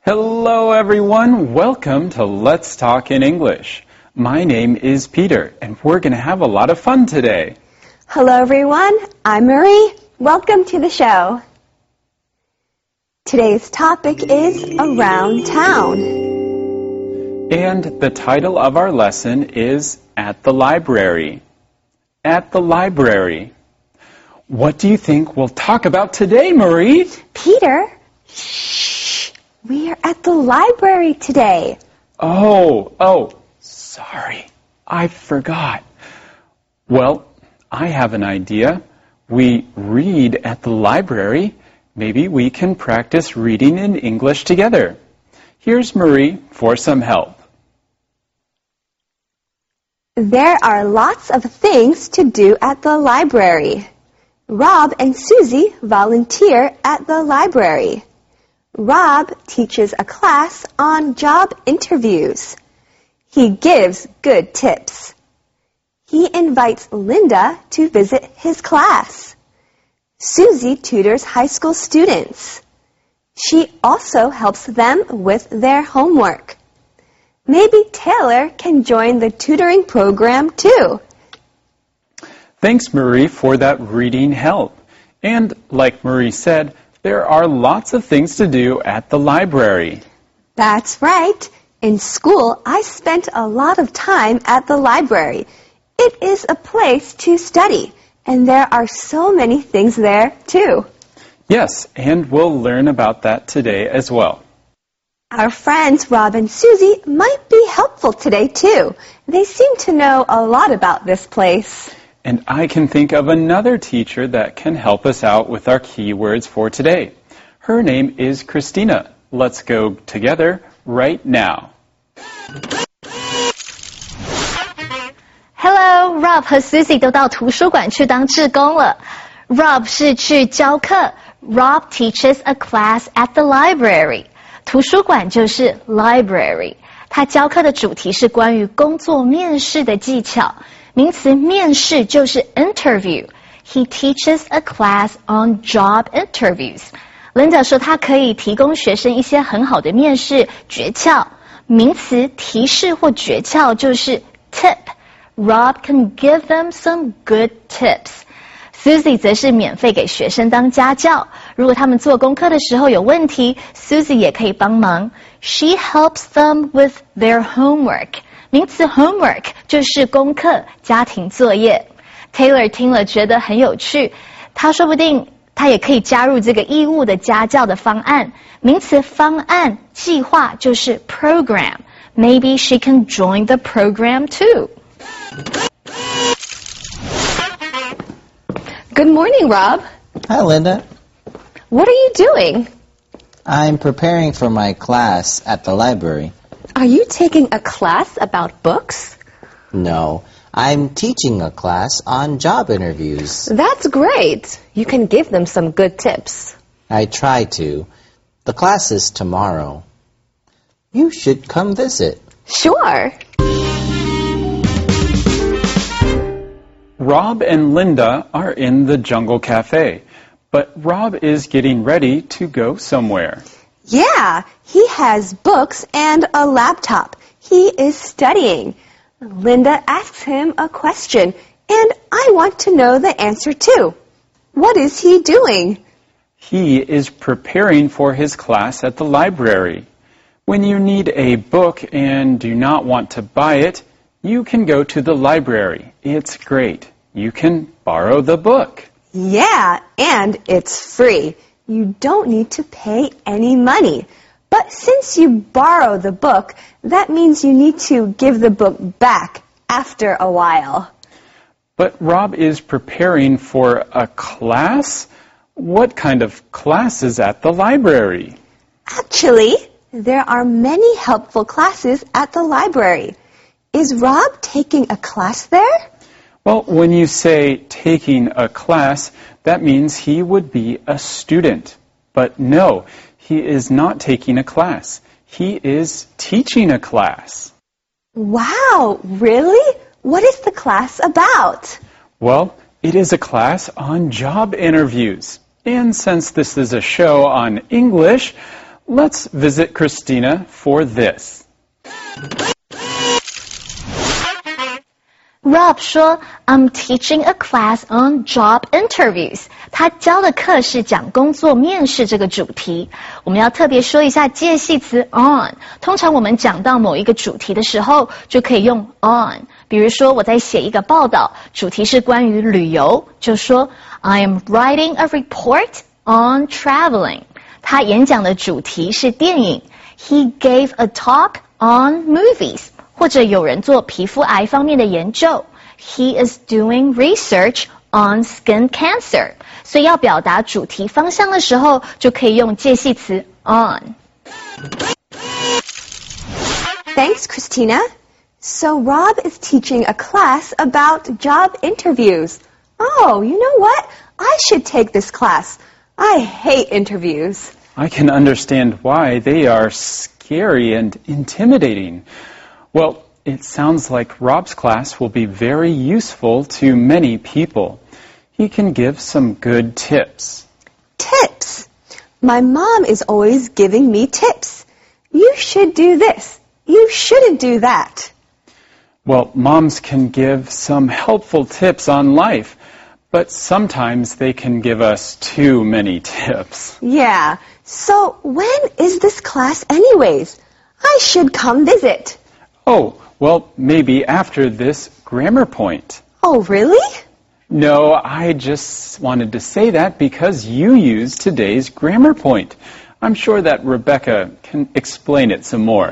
Hello everyone, welcome to Let's Talk in English. My name is Peter and we're going to have a lot of fun today. Hello everyone, I'm Marie. Welcome to the show. Today's topic is Around Town. And the title of our lesson is At the Library. At the Library. What do you think we'll talk about today, Marie? Peter, shh, we are at the library today. Oh, sorry, I forgot. Well, I have an idea. We read at the library. Maybe we can practice reading in English together. Here's Marie for some help. There are lots of things to do at the library. Rob and Susie volunteer at the library. Rob teaches a class on job interviews. He gives good tips. He invites Linda to visit his class. Susie tutors high school students. She also helps them with their homework. Maybe Taylor can join the tutoring program too. Thanks, Marie, for that reading help. And like Marie said, there are lots of things to do at the library. That's right. In school, I spent a lot of time at the library. It is a place to study, and there are so many things there, too. Yes, and we'll learn about that today as well. Our friends Rob and Susie might be helpful today, too. They seem to know a lot about this place. And I can think of another teacher that can help us out with our keywords for today. Her name is Christina. Let's go together right now. Hello, Rob 和 Susie 都到图书馆去当志工了。Rob 是去教课。Rob teaches a class at the library. 图书馆就是 library. 他教课的主题是关于工作面试的技巧。名词面试就是 interview. He teaches a class on job interviews. Linda 说她可以提供学生一些很好的面试诀窍。名词提示或诀窍就是 tip. Rob can give them some good tips. Susie 则是免费给学生当家教。如果他们做功课的时候有问题 ，Susie 也可以帮忙。She helps them with their homework. 名词 homework 就是功课、家庭作业。Taylor 听了觉得很有趣，他说不定他也可以加入这个义务的家教的方案。名词方案、计划就是 program. Maybe she can join the program too. Good morning, Rob. Hi, Linda. What are you doing? I'm preparing for my class at the library. Are you taking a class about books? No, I'm teaching a class on job interviews. That's great. You can give them some good tips. I try to. The class is tomorrow. You should come visit. Sure. Rob and Linda are in the Jungle Cafe, but Rob is getting ready to go somewhere. Yeah, he has books and a laptop. He is studying. Linda asks him a question, and I want to know the answer too. What is he doing? He is preparing for his class at the library. When you need a book and do not want to buy it, you can go to the library. It's great. You can borrow the book. Yeah, and it's free. You don't need to pay any money. But since you borrow the book, that means you need to give the book back after a while. But Rob is preparing for a class? What kind of class is at the library? Actually, there are many helpful classes at the library. Is Rob taking a class there? Well, when you say taking a class, that means he would be a student. But no, he is not taking a class. He is teaching a class. Wow, really? What is the class about? Well, it is a class on job interviews. And since this is a show on English, Let's visit Christina for this. Rob 说 I'm teaching a class on job interviews. 他教的课是讲工作面试这个主题。我们要特别说一下介系词 on。通常我们讲到某一个主题的时候，就可以用 on。比如说我在写一个报道，主题是关于旅游，就说 I am writing a report on traveling. 他演讲的主题是电影。He gave a talk on movies. 或者有人做皮肤癌方面的研究 He is doing research on skin cancer. 所以要表达主题方向的时候，就可以用介系词 on. Thanks, Christina. So Rob is teaching a class about job interviews. Oh, you know what? I should take this class. I hate interviews. I can understand why. They are scary and intimidating. Well, it sounds like Rob's class will be very useful to many people. He can give some good tips. Tips? My mom is always giving me tips. You should do this. You shouldn't do that. Well, moms can give some helpful tips on life, but sometimes they can give us too many tips. Yeah. So when is this class anyways? I should come visit. Oh, well, maybe after this grammar point. Oh, really? No, I just wanted to say that because you used today's grammar point. I'm sure that Rebecca can explain it some more.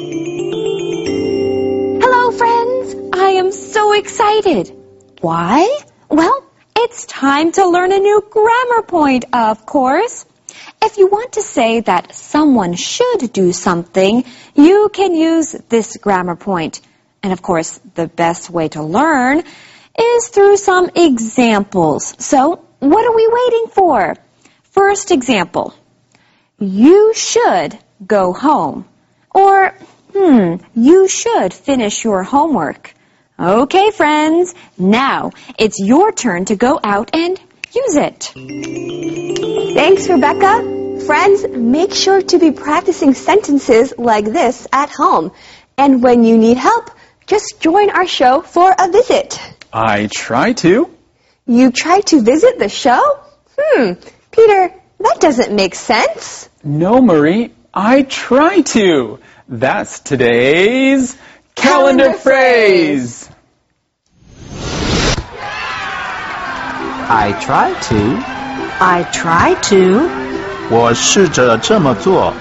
Hello, friends. I am so excited. Why? Well, it's time to learn a new grammar point, of course. If you want to say that someone should do something, you can use this grammar point. And of course, the best way to learn is through some examples. So, what are we waiting for? First example. You should go home. Or, you should finish your homework. Okay, friends. Now, it's your turn to go out and use it. Thanks, Rebecca. Friends, make sure to be practicing sentences like this at home. And when you need help, just join our show for a visit. I try to. You try to visit the show? Peter, that doesn't make sense. No, Marie, I try to. That's today's calendar phrase. I try to. I try to. 我试着这么做。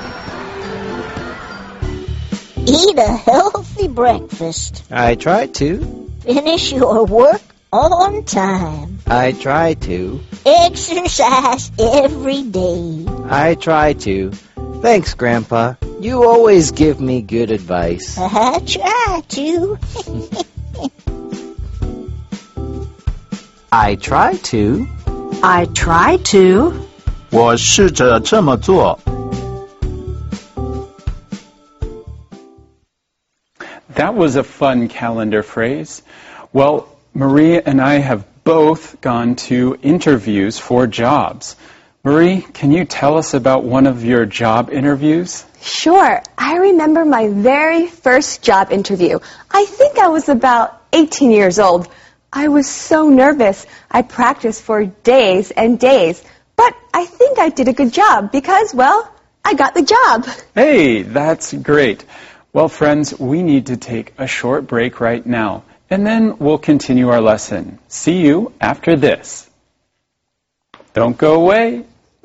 Eat a healthy breakfast. I try to. Finish your work on time. I try to. Exercise every day. I try to. Thanks, Grandpa. You always give me good advice. I try to. I try to. I try to. 我试着这么做。 That was a fun calendar phrase. Well, Marie and I have both gone to interviews for jobs. Marie, can you tell us about one of your job interviews? Sure. I remember my very first job interview. I think I was about 18 years old. I was so nervous. I practiced for days and days. But I think I did a good job because, well, I got the job. Hey, that's great. Well, friends, we need to take a short break right now, and then we'll continue our lesson. See you after this. Don't go away.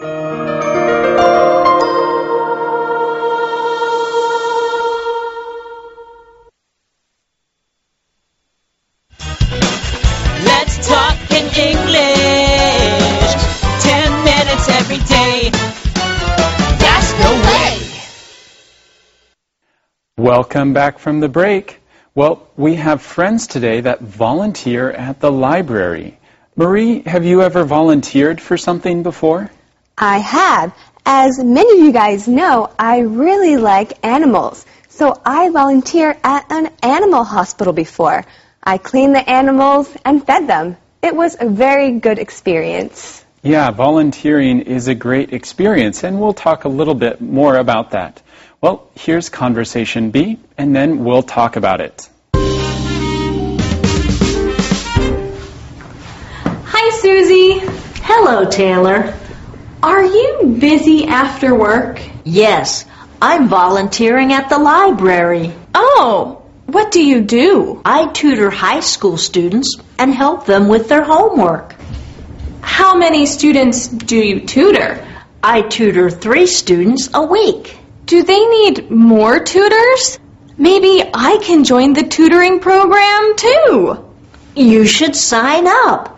Let's talk in English. 10 minutes every day. That's the way. Welcome back from the break. Well, we have friends today that volunteer at the library. Marie, have you ever volunteered for something before? I have. As many of you guys know, I really like animals. So I volunteered at an animal hospital before. I cleaned the animals and fed them. It was a very good experience. Yeah, volunteering is a great experience, and we'll talk a little bit more about that. Well, here's Conversation B, and then we'll talk about it. Hi, Susie. Hello, Taylor. Are you busy after work? Yes, I'm volunteering at the library. Oh, what do you do? I tutor high school students and help them with their homework. How many students do you tutor? I tutor 3 students a week. Do they need more tutors? Maybe I can join the tutoring program too. You should sign up.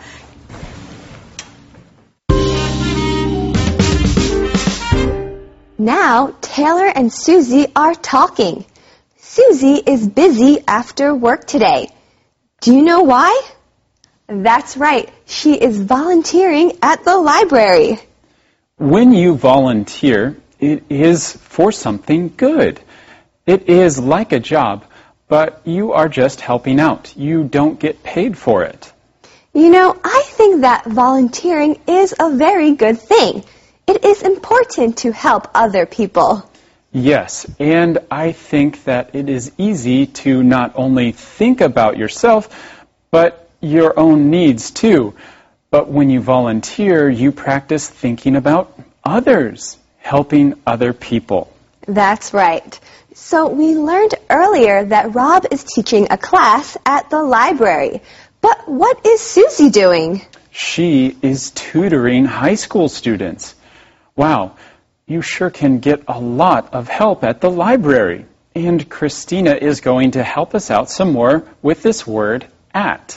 Now, Taylor and Susie are talking. Susie is busy after work today. Do you know why? That's right. She is volunteering at the library. When you volunteer, it is for something good. It is like a job, but you are just helping out. You don't get paid for it. You know, I think that volunteering is a very good thing. It is important to help other people. Yes, and I think that it is easy to not only think about yourself, but your own needs too. But when you volunteer, you practice thinking about others, helping other people. That's right. So we learned earlier that Rob is teaching a class at the library. But what is Susie doing? She is tutoring high school students. Wow, you sure can get a lot of help at the library. And Christina is going to help us out some more with this word, at.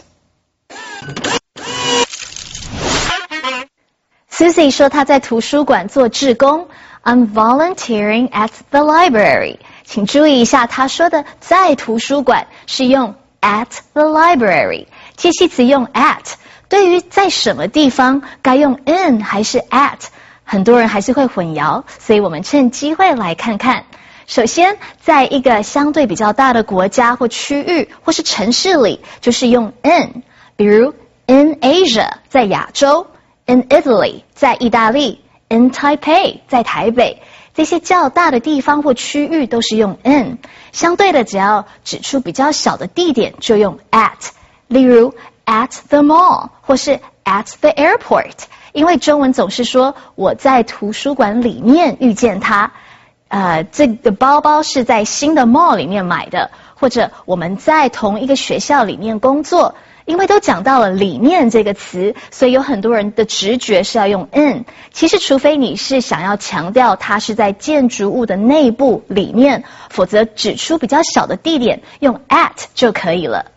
Susie 说她在图书馆做志工 I'm volunteering at the library. 请注意一下，她说的在图书馆是用 at the library. 介系词用 at. 对于在什么地方该用 in 还是 at， 很多人还是会混淆，所以我们趁机会来看看。首先，在一个相对比较大的国家或区域或是城市里，就是用 in。比如 in Asia 在亚洲， in Italy 在意大利， in Taipei 在台北，这些较大的地方或区域都是用 in。相对的，只要指出比较小的地点，就用 at。例如 at the mall 或是 at the airport， 因为中文总是说我在图书馆里面遇见他。这个包包是在新的 mall 里面买的，或者我们在同一个学校里面工作。因为都讲到了里面这个词，所以有很多人的直觉是要用 in。其实除非你是想要强调它是在建筑物的内部里面，否则指出比较小的地点用 at 就可以了。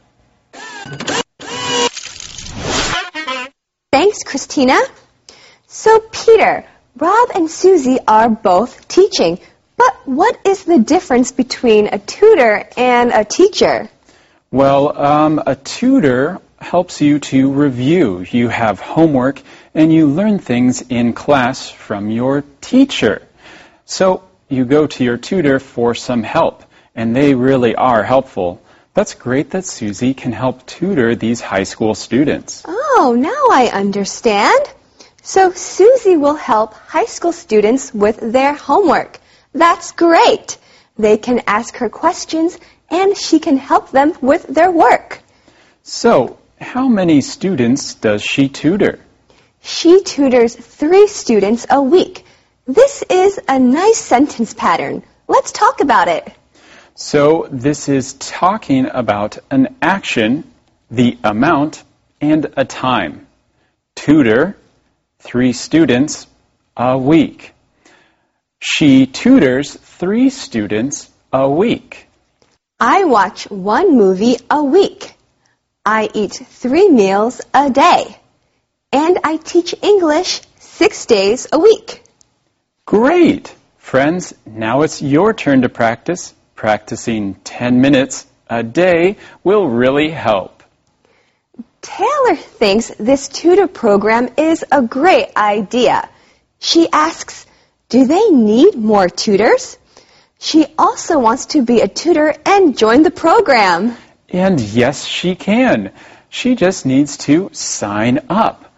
Thanks, Christina. So, Peter, Rob and Susie are both teaching, but what is the difference between a tutor and a teacher? Well, a tutor helps you to review. You have homework and you learn things in class from your teacher. So you go to your tutor for some help, and they really are helpful. That's great that Susie can help tutor these high school students. Oh, now I understand. So Susie will help high school students with their homework. That's great. They can ask her questions and she can help them with their work. So, how many students does she tutor? She tutors 3 students a week. This is a nice sentence pattern. Let's talk about it. So, this is talking about an action, the amount, and a time. Tutor, 3 students a week. She tutors 3 students a week. I watch 1 movie a week. I eat 3 meals a day. And I teach English 6 days a week. Great! Friends, now it's your turn to practice. Practicing 10 minutes a day will really help. Taylor thinks this tutor program is a great idea. She asks, do they need more tutors? She also wants to be a tutor and join the program. And yes, she can. She just needs to sign up.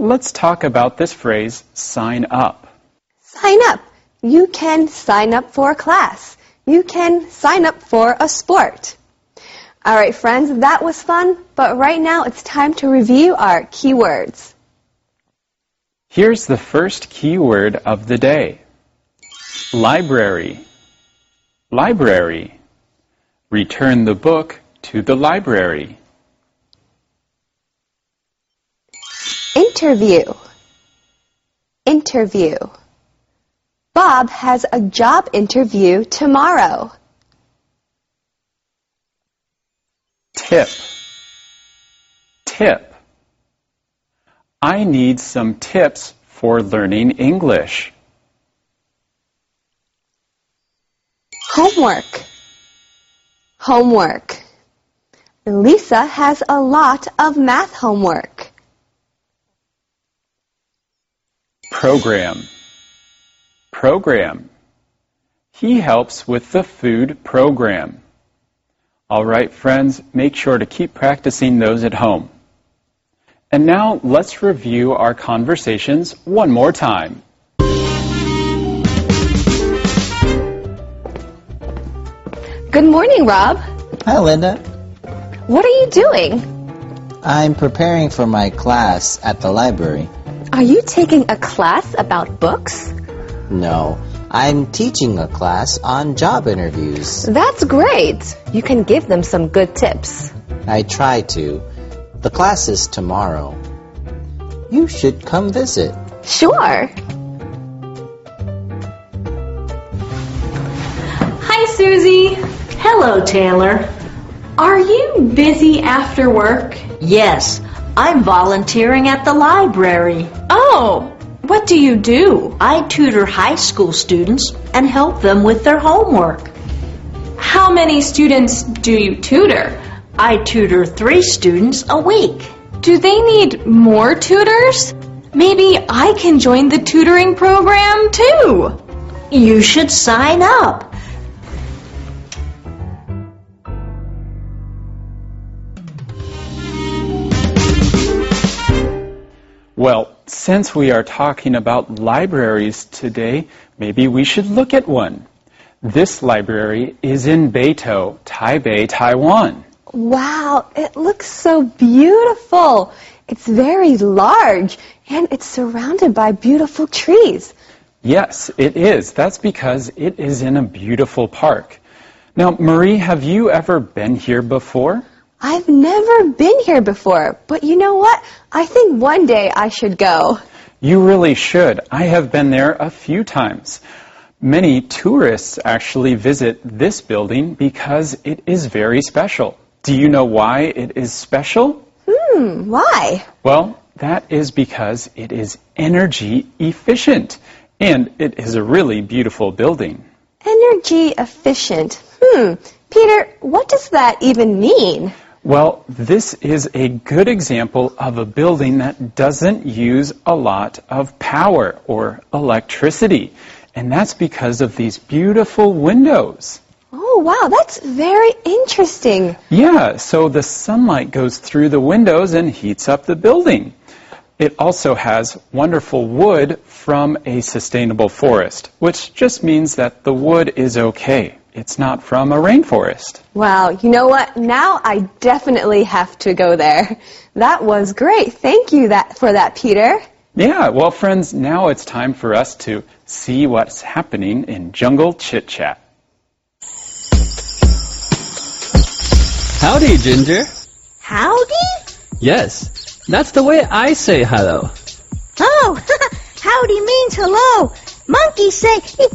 let's talk about this phrase, sign up. Sign up. You can sign up for a class. You can sign up for a sport. All right, friends, that was fun, but right now it's time to review our keywords. Here's the first keyword of the day. Library. Library. Return the book to the library. Interview. Interview. Bob has a job interview tomorrow. Tip. Tip. I need some tips for learning English. Homework. Homework. Lisa has a lot of math homework. Program. Program. He helps with the food program. All right, friends, make sure to keep practicing those at home. And now let's review our conversations one more time. Good morning, Rob. Hi, Linda. What are you doing? I'm preparing for my class at the library. Are you taking a class about books? No, I'm teaching a class on job interviews. That's great. You can give them some good tips. I try to. The class is tomorrow. You should come visit. Sure. Hi, Susie. Hello, Taylor. Are you busy after work? Yes, I'm volunteering at the library. Oh, what do you do? I tutor high school students and help them with their homework. How many students do you tutor? I tutor 3 students a week. Do they need more tutors? Maybe I can join the tutoring program too. You should sign up. Well, since we are talking about libraries today, maybe we should look at one. This library is in Beitou, Taipei, Taiwan. Wow, it looks so beautiful. It's very large, and it's surrounded by beautiful trees. Yes, it is. That's because it is in a beautiful park. Now, Marie, have you ever been here before? I've never been here before, but you know what? I think one day I should go. You really should. I have been there a few times. Many tourists actually visit this building because it is very special. Do you know why it is special? Why? Well, that is because it is energy efficient, and it is a really beautiful building. Energy efficient. Peter, what does that even mean? Well, this is a good example of a building that doesn't use a lot of power or electricity. And that's because of these beautiful windows. Oh, wow, that's very interesting. Yeah, so the sunlight goes through the windows and heats up the building. It also has wonderful wood from a sustainable forest, which just means that the wood is okay. It's not from a rainforest. Wow, you know what? Now I definitely have to go there. That was great. Thank you for that, Peter. Yeah, well, friends, now it's time for us to see what's happening in Jungle Chit Chat. Howdy, Ginger. Howdy? Yes, that's the way I say hello. Oh, howdy means hello. Monkeys say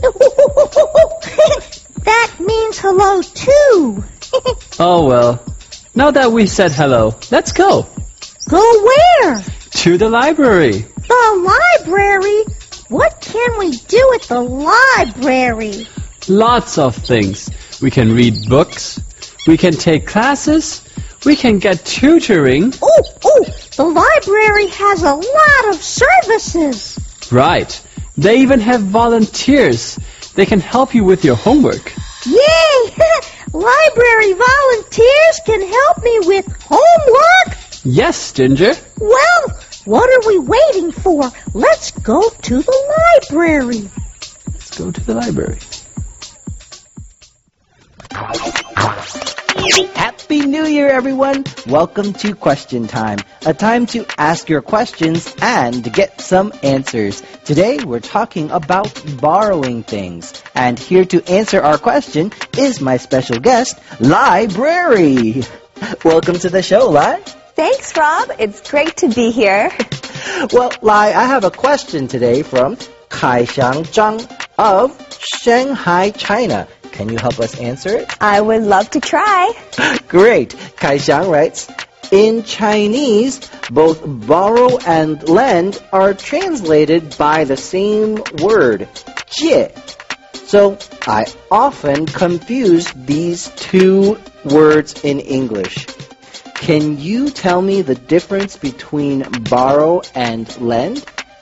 that means hello too. Oh, well, now that we said hello, let's go. Go where? To the library. The library? What can we do at the library? Lots of things. We can read books. We can take classes. We can get tutoring. Oh, the library has a lot of services. Right. They even have volunteers. They can help you with your homework. Yay! Library volunteers can help me with homework? Yes, Ginger. Well, What are we waiting for? Let's go to the library. Let's go to the library. Happy New Year, everyone! Welcome to Question Time, a time to ask your questions and get some answers. Today, we're talking about borrowing things. And here to answer our question is my special guest, Library. Welcome to the show, Lai. Thanks, Rob. It's great to be here. Well, Lai, I have a question today from Kaixiang Zhang of Shanghai, China. Can you help us answer it? I would love to try. Great. Kaixiang writes, in Chinese, both borrow and lend are translated by the same word, 借. So I often confuse these two words in English. Can you tell me the difference between borrow and lend?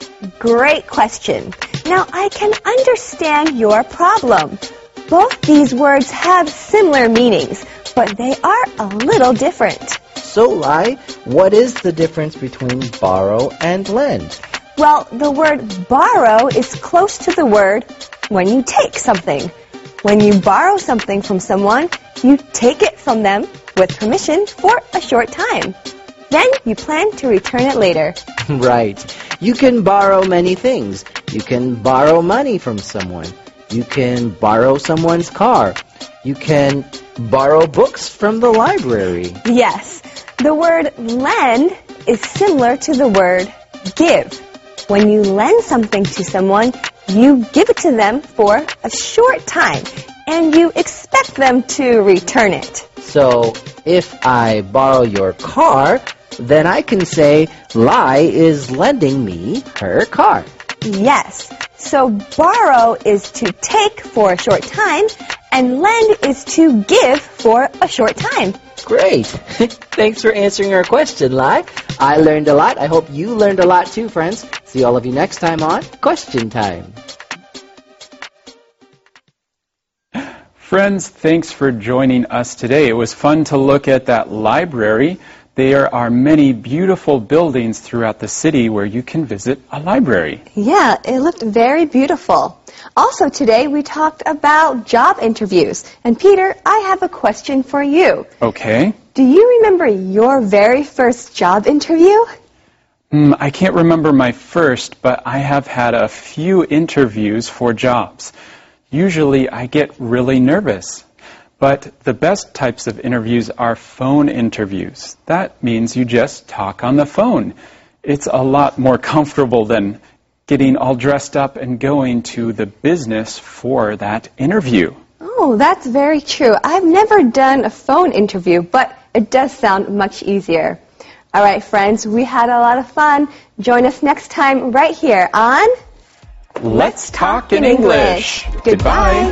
Great question. Now I can understand your problem. Both these words have similar meanings, but they are a little different. So, Lai, what is the difference between borrow and lend? Well, the word borrow is close to the word when you take something. When you borrow something from someone, you take it from them with permission for a short time. Then you plan to return it later. Right. You can borrow many things. You can borrow money from someone. You can borrow someone's car. You can borrow books from the library. Yes. The word lend is similar to the word give. When you lend something to someone, you give it to them for a short time, and you expect them to return it. So, if I borrow your car, then I can say, Lai is lending me her car. Yes. So borrow is to take for a short time, and lend is to give for a short time. Great. Thanks for answering our question, Lai. I learned a lot. I hope you learned a lot too, friends. See all of you next time on Question Time. Friends, thanks for joining us today. It was fun to look at that library. There are many beautiful buildings throughout the city where you can visit a library. Yeah, it looked very beautiful. Also today we talked about job interviews. And Peter, I have a question for you. Okay. Do you remember your very first job interview? I can't remember my first, but I have had a few interviews for jobs. Usually I get really nervous. But the best types of interviews are phone interviews. That means you just talk on the phone. It's a lot more comfortable than getting all dressed up and going to the business for that interview. Oh, that's very true. I've never done a phone interview, but it does sound much easier. All right, friends, we had a lot of fun. Join us next time right here on Let's Talk in English. Goodbye.